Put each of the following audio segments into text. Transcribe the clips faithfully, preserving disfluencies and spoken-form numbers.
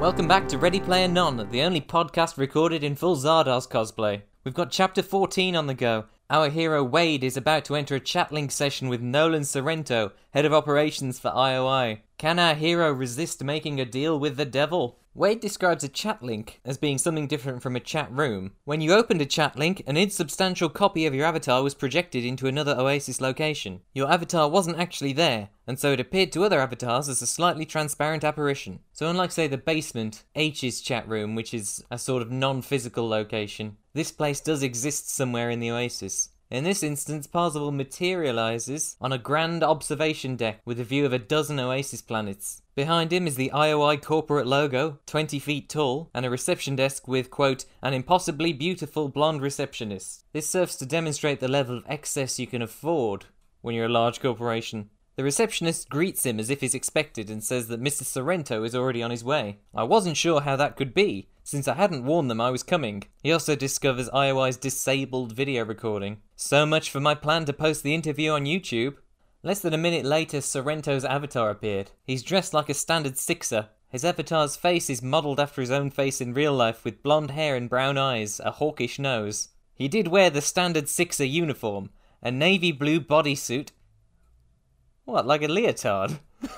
Welcome back to Ready Player None, the only podcast recorded in full Zardoz cosplay. We've got chapter fourteen on the go. Our hero Wade is about to enter a chatlink session with Nolan Sorrento, head of operations for I O I. Can our hero resist making a deal with the devil? Wade describes a chatlink as being something different from a chat room. When you opened a chatlink, an insubstantial copy of your avatar was projected into another Oasis location. Your avatar wasn't actually there, and so it appeared to other avatars as a slightly transparent apparition. So unlike, say, the basement, H's chat room, which is a sort of non-physical location, this place does exist somewhere in the Oasis. In this instance, Parzival materialises on a grand observation deck with a view of a dozen Oasis planets. Behind him is the I O I corporate logo, twenty feet tall, and a reception desk with, quote, an impossibly beautiful blonde receptionist. This serves to demonstrate the level of excess you can afford when you're a large corporation. The receptionist greets him as if he's expected and says that Mister Sorrento is already on his way. I wasn't sure how that could be, since I hadn't warned them I was coming. He also discovers I O I's disabled video recording. So much for my plan to post the interview on YouTube. Less than a minute later, Sorrento's avatar appeared. He's dressed like a standard Sixer. His avatar's face is modelled after his own face in real life, with blonde hair and brown eyes, a hawkish nose. He did wear the standard Sixer uniform, a navy blue bodysuit. What, like a leotard?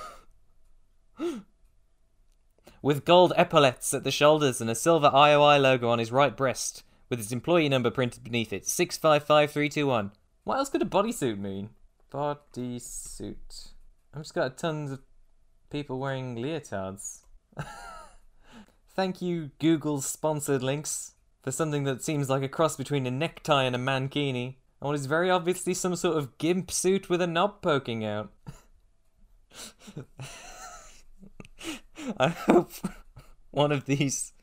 With gold epaulets at the shoulders and a silver I O I logo on his right breast, with his employee number printed beneath it, six five five three two one. What else could a bodysuit mean? Bodysuit. I've just got tons of people wearing leotards. Thank you, Google's sponsored links, for something that seems like a cross between a necktie and a mankini. And what is very obviously some sort of gimp suit with a knob poking out. I hope one of these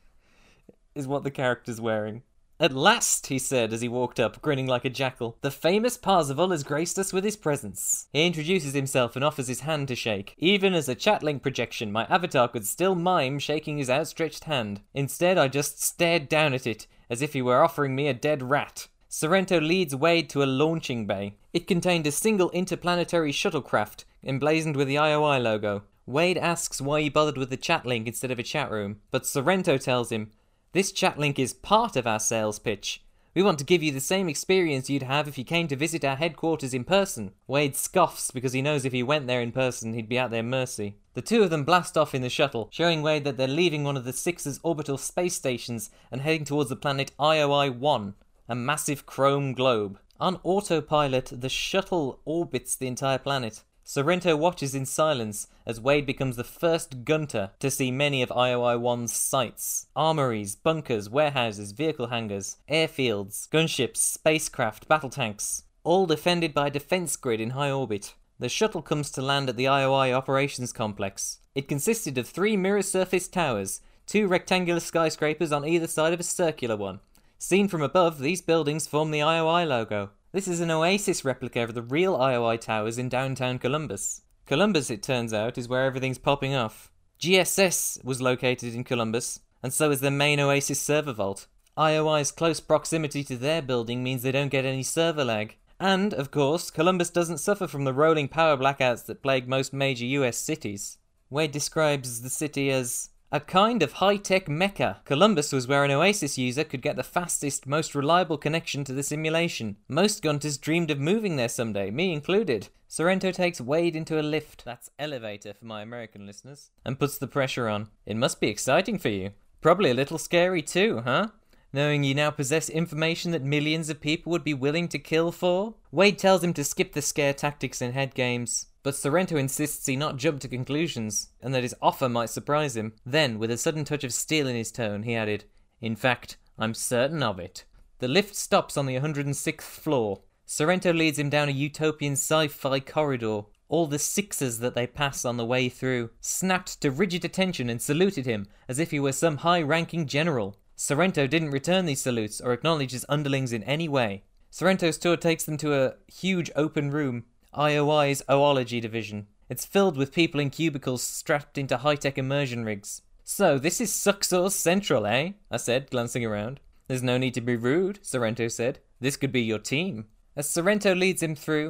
is what the character's wearing. At last, he said as he walked up, grinning like a jackal, the famous Parzival has graced us with his presence. He introduces himself and offers his hand to shake. Even as a chatlink projection, my avatar could still mime shaking his outstretched hand. Instead, I just stared down at it, as if he were offering me a dead rat. Sorrento leads Wade to a launching bay. It contained a single interplanetary shuttlecraft, emblazoned with the I O I logo. Wade asks why he bothered with the chatlink instead of a chat room, but Sorrento tells him, this chatlink is part of our sales pitch. We want to give you the same experience you'd have if you came to visit our headquarters in person. Wade scoffs because he knows if he went there in person, he'd be at their mercy. The two of them blast off in the shuttle, showing Wade that they're leaving one of the Six's orbital space stations and heading towards the planet I O I one. A massive chrome globe. On autopilot, the shuttle orbits the entire planet. Sorrento watches in silence as Wade becomes the first gunter to see many of I O I one's sites. Armories, bunkers, warehouses, vehicle hangars, airfields, gunships, spacecraft, battle tanks, all defended by a defense grid in high orbit. The shuttle comes to land at the I O I operations complex. It consisted of three mirror-surface towers, two rectangular skyscrapers on either side of a circular one. Seen from above, these buildings form the I O I logo. This is an Oasis replica of the real I O I towers in downtown Columbus. Columbus, it turns out, is where everything's popping off. G S S was located in Columbus, and so is the main Oasis server vault. I O I's close proximity to their building means they don't get any server lag. And, of course, Columbus doesn't suffer from the rolling power blackouts that plague most major U S cities. Wade describes the city as a kind of high-tech mecca. Columbus was where an Oasis user could get the fastest, most reliable connection to the simulation. Most gunters dreamed of moving there someday, me included. Sorrento takes Wade into a lift, that's elevator for my American listeners, and puts the pressure on. It must be exciting for you. Probably a little scary too, huh? Knowing you now possess information that millions of people would be willing to kill for? Wade tells him to skip the scare tactics and head games, but Sorrento insists he not jump to conclusions, and that his offer might surprise him. Then, with a sudden touch of steel in his tone, he added, in fact, I'm certain of it. The lift stops on the one hundred sixth floor. Sorrento leads him down a utopian sci-fi corridor. All the Sixers that they pass on the way through snapped to rigid attention and saluted him as if he were some high-ranking general. Sorrento didn't return these salutes or acknowledge his underlings in any way. Sorrento's tour takes them to a huge open room, I O I's Oology division. It's filled with people in cubicles strapped into high-tech immersion rigs. So, this is Suxor's Central, eh? I said, glancing around. There's no need to be rude, Sorrento said. This could be your team. As Sorrento leads him through,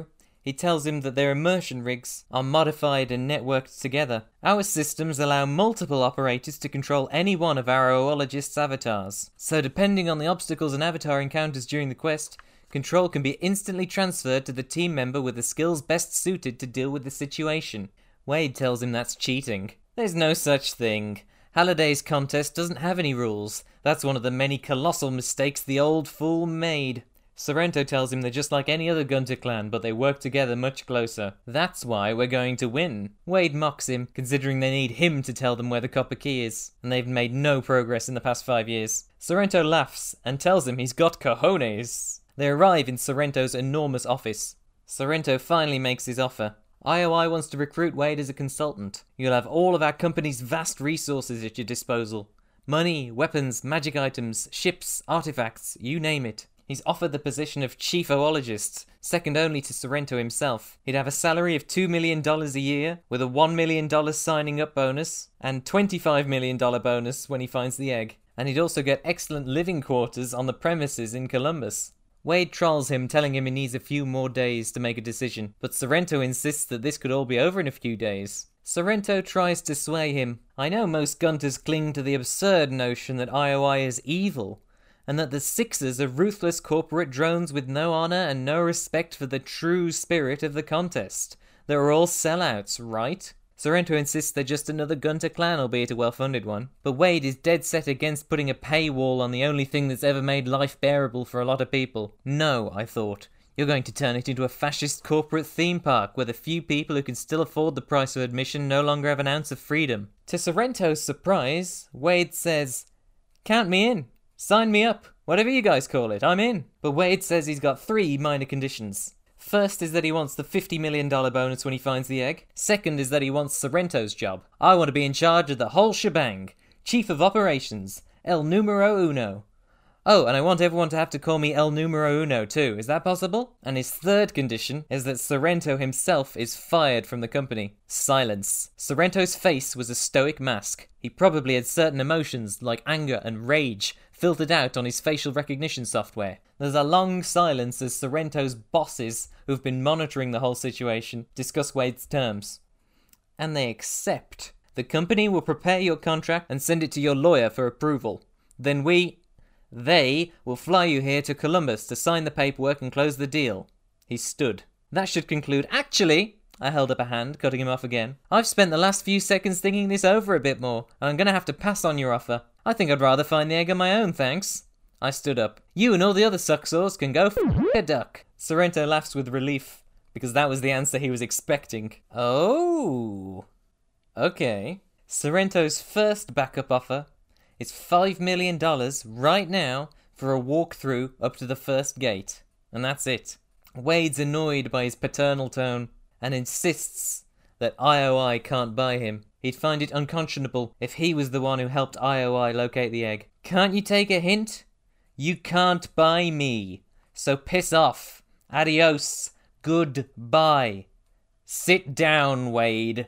He tells him that their immersion rigs are modified and networked together. Our systems allow multiple operators to control any one of our oologist's avatars. So depending on the obstacles an avatar encounters during the quest, control can be instantly transferred to the team member with the skills best suited to deal with the situation. Wade tells him that's cheating. There's no such thing. Halliday's contest doesn't have any rules. That's one of the many colossal mistakes the old fool made. Sorrento tells him they're just like any other Gunter clan, but they work together much closer. That's why we're going to win. Wade mocks him, considering they need him to tell them where the copper key is, and they've made no progress in the past five years. Sorrento laughs and tells him he's got cojones. They arrive in Sorrento's enormous office. Sorrento finally makes his offer. I O I wants to recruit Wade as a consultant. You'll have all of our company's vast resources at your disposal. Money, weapons, magic items, ships, artifacts, you name it. He's offered the position of chief oologist, second only to Sorrento himself. He'd have a salary of two million dollars a year, with a one million dollars signing up bonus, and twenty-five million dollars bonus when he finds the egg. And he'd also get excellent living quarters on the premises in Columbus. Wade trolls him, telling him he needs a few more days to make a decision, but Sorrento insists that this could all be over in a few days. Sorrento tries to sway him. I know most Gunters cling to the absurd notion that I O I is evil, and that the Sixers are ruthless corporate drones with no honor and no respect for the true spirit of the contest. They're all sellouts, right? Sorrento insists they're just another Gunter clan, albeit a well-funded one. But Wade is dead set against putting a paywall on the only thing that's ever made life bearable for a lot of people. No, I thought. You're going to turn it into a fascist corporate theme park where the few people who can still afford the price of admission no longer have an ounce of freedom. To Sorrento's surprise, Wade says, "Count me in. Sign me up. Whatever you guys call it, I'm in." But Wade says he's got three minor conditions. First is that he wants the fifty million dollars bonus when he finds the egg. Second is that he wants Sorrento's job. I want to be in charge of the whole shebang. Chief of Operations. El Numero Uno. Oh, and I want everyone to have to call me El Numero Uno too. Is that possible? And his third condition is that Sorrento himself is fired from the company. Silence. Sorrento's face was a stoic mask. He probably had certain emotions, like anger and rage, filtered out on his facial recognition software. There's a long silence as Sorrento's bosses, who've been monitoring the whole situation, discuss Wade's terms. And they accept. The company will prepare your contract and send it to your lawyer for approval. Then we... They will fly you here to Columbus to sign the paperwork and close the deal. He stood. That should conclude. Actually, I held up a hand, cutting him off again. I've spent the last few seconds thinking this over a bit more, and I'm going to have to pass on your offer. I think I'd rather find the egg on my own, thanks. I stood up. You and all the other sucksaws can go f*** a duck. Sorrento laughs with relief, because that was the answer he was expecting. Oh. Okay. Sorrento's first backup offer is five million dollars right now for a walkthrough up to the first gate. And that's it. Wade's annoyed by his paternal tone and insists that I O I can't buy him. He'd find it unconscionable if he was the one who helped I O I locate the egg. Can't you take a hint? You can't buy me. So piss off. Adios. Goodbye. Sit down, Wade.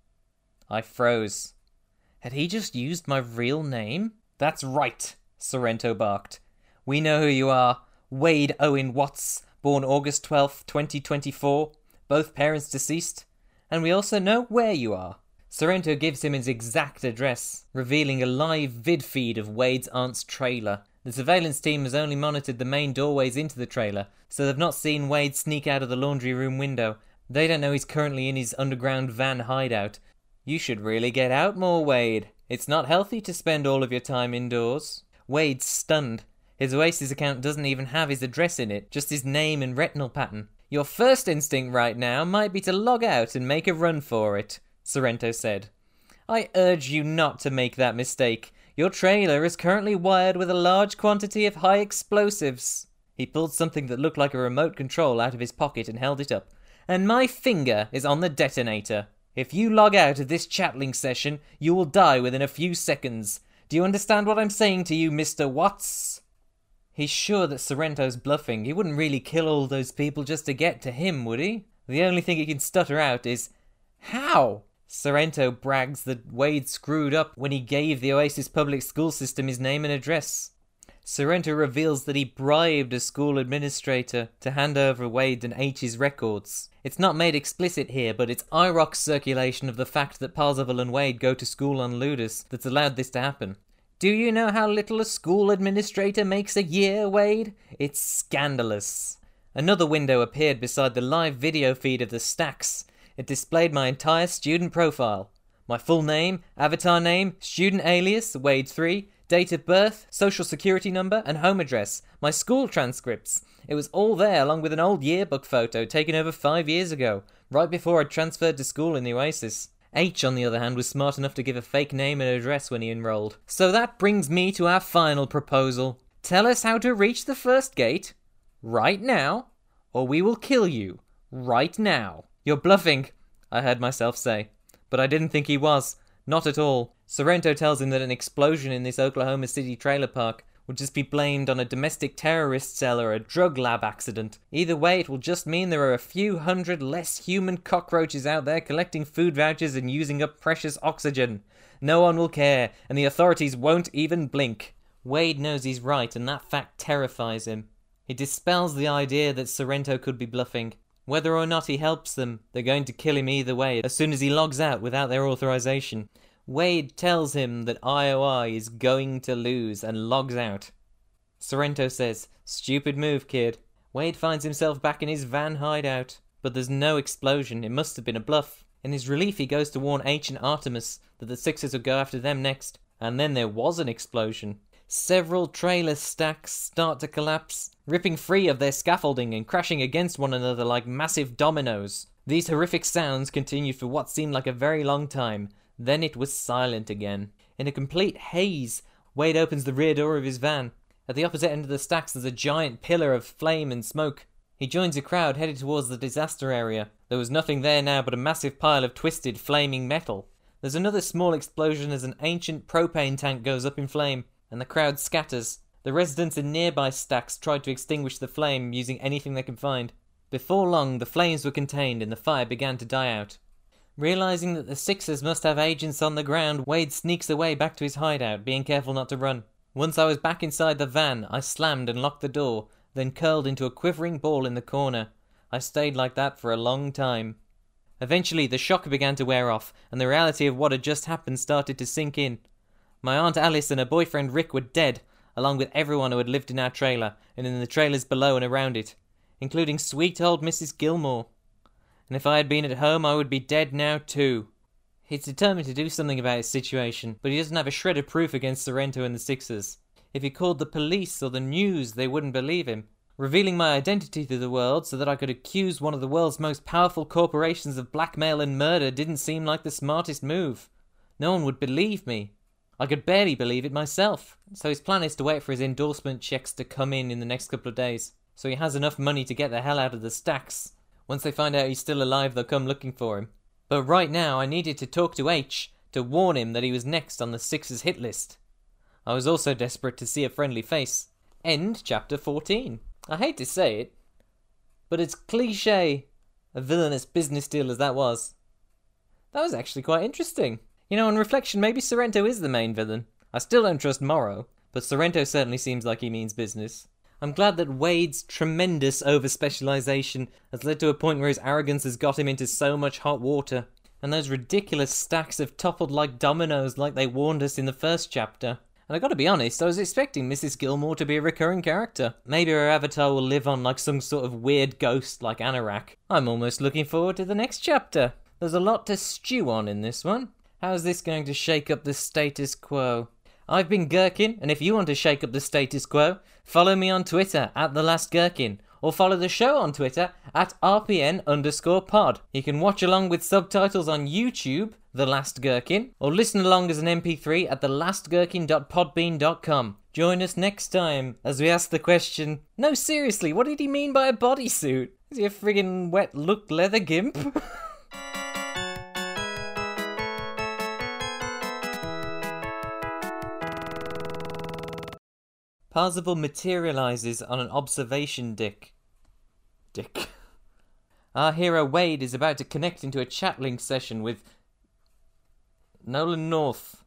I froze. Had he just used my real name? That's right, Sorrento barked. We know who you are. Wade Owen Watts, born August twelfth, twenty twenty-four. Both parents deceased. And we also know where you are. Sorrento gives him his exact address, revealing a live vid feed of Wade's aunt's trailer. The surveillance team has only monitored the main doorways into the trailer, so they've not seen Wade sneak out of the laundry room window. They don't know he's currently in his underground van hideout. You should really get out more, Wade. It's not healthy to spend all of your time indoors. Wade's stunned. His Oasis account doesn't even have his address in it, just his name and retinal pattern. Your first instinct right now might be to log out and make a run for it, Sorrento said. I urge you not to make that mistake. Your trailer is currently wired with a large quantity of high explosives. He pulled something that looked like a remote control out of his pocket and held it up. And my finger is on the detonator. If you log out of this chatling session, you will die within a few seconds. Do you understand what I'm saying to you, Mister Watts? He's sure that Sorrento's bluffing. He wouldn't really kill all those people just to get to him, would he? The only thing he can stutter out is, how? Sorrento brags that Wade screwed up when he gave the Oasis public school system his name and address. Sorrento reveals that he bribed a school administrator to hand over Wade and H's records. It's not made explicit here, but it's I R O C's circulation of the fact that Parzival and Wade go to school on Ludus that's allowed this to happen. Do you know how little a school administrator makes a year, Wade? It's scandalous. Another window appeared beside the live video feed of the stacks. It displayed my entire student profile. My full name, avatar name, student alias, Wade three, date of birth, social security number, and home address. My school transcripts. It was all there along with an old yearbook photo taken over five years ago, right before I transferred to school in the Oasis. H, on the other hand, was smart enough to give a fake name and address when he enrolled. So that brings me to our final proposal. Tell us how to reach the first gate, right now, or we will kill you, right now. You're bluffing, I heard myself say. But I didn't think he was. Not at all. Sorrento tells him that an explosion in this Oklahoma City trailer park would just be blamed on a domestic terrorist cell or a drug lab accident. Either way, it will just mean there are a few hundred less human cockroaches out there collecting food vouchers and using up precious oxygen. No one will care, and the authorities won't even blink. Wade knows he's right, and that fact terrifies him. He dispels the idea that Sorrento could be bluffing. Whether or not he helps them, they're going to kill him either way as soon as he logs out without their authorization. Wade tells him that I O I is going to lose and logs out. Sorrento says, "Stupid move, kid." Wade finds himself back in his van hideout, but there's no explosion. It must have been a bluff. In his relief, he goes to warn H and Artemis that the Sixers would go after them next. And then there was an explosion. Several trailer stacks start to collapse, ripping free of their scaffolding and crashing against one another like massive dominoes. These horrific sounds continued for what seemed like a very long time. Then it was silent again. In a complete haze, Wade opens the rear door of his van. At the opposite end of the stacks there's a giant pillar of flame and smoke. He joins a crowd headed towards the disaster area. There was nothing there now but a massive pile of twisted, flaming metal. There's another small explosion as an ancient propane tank goes up in flame, and the crowd scatters. The residents in nearby stacks tried to extinguish the flame using anything they could find. Before long, the flames were contained and the fire began to die out. Realizing that the Sixers must have agents on the ground, Wade sneaks away back to his hideout, being careful not to run. Once I was back inside the van, I slammed and locked the door, then curled into a quivering ball in the corner. I stayed like that for a long time. Eventually, the shock began to wear off, and the reality of what had just happened started to sink in. My Aunt Alice and her boyfriend Rick were dead, along with everyone who had lived in our trailer, and in the trailers below and around it, including sweet old Missus Gilmore. And if I had been at home, I would be dead now too. He's determined to do something about his situation, but he doesn't have a shred of proof against Sorrento and the Sixers. If he called the police or the news, they wouldn't believe him. Revealing my identity to the world so that I could accuse one of the world's most powerful corporations of blackmail and murder didn't seem like the smartest move. No one would believe me. I could barely believe it myself. So his plan is to wait for his endorsement checks to come in in the next couple of days, so he has enough money to get the hell out of the stacks. Once they find out he's still alive, they'll come looking for him. But right now, I needed to talk to H to warn him that he was next on the Sixers hit list. I was also desperate to see a friendly face. End chapter fourteen. I hate to say it, but it's cliche, a villainous business deal as that was. That was actually quite interesting. You know, on reflection, maybe Sorrento is the main villain. I still don't trust Morrow, but Sorrento certainly seems like he means business. I'm glad that Wade's tremendous over-specialization has led to a point where his arrogance has got him into so much hot water, and those ridiculous stacks have toppled like dominoes like they warned us in the first chapter. And I gotta be honest, I was expecting Missus Gilmore to be a recurring character. Maybe her avatar will live on like some sort of weird ghost like Anorak. I'm almost looking forward to the next chapter. There's a lot to stew on in this one. How's this going to shake up the status quo? I've been Gherkin, and if you want to shake up the status quo, follow me on Twitter at The Last Gherkin, or follow the show on Twitter at R P N underscore pod. You can watch along with subtitles on YouTube, The Last Gherkin, or listen along as an M P three at the last gherkin dot podbean dot com. Join us next time as we ask the question, no seriously, what did he mean by a bodysuit? Is he a friggin' wet look leather gimp? Parzival materializes on an observation dick. Dick. Our hero Wade is about to connect into a chat link session with Nolan North.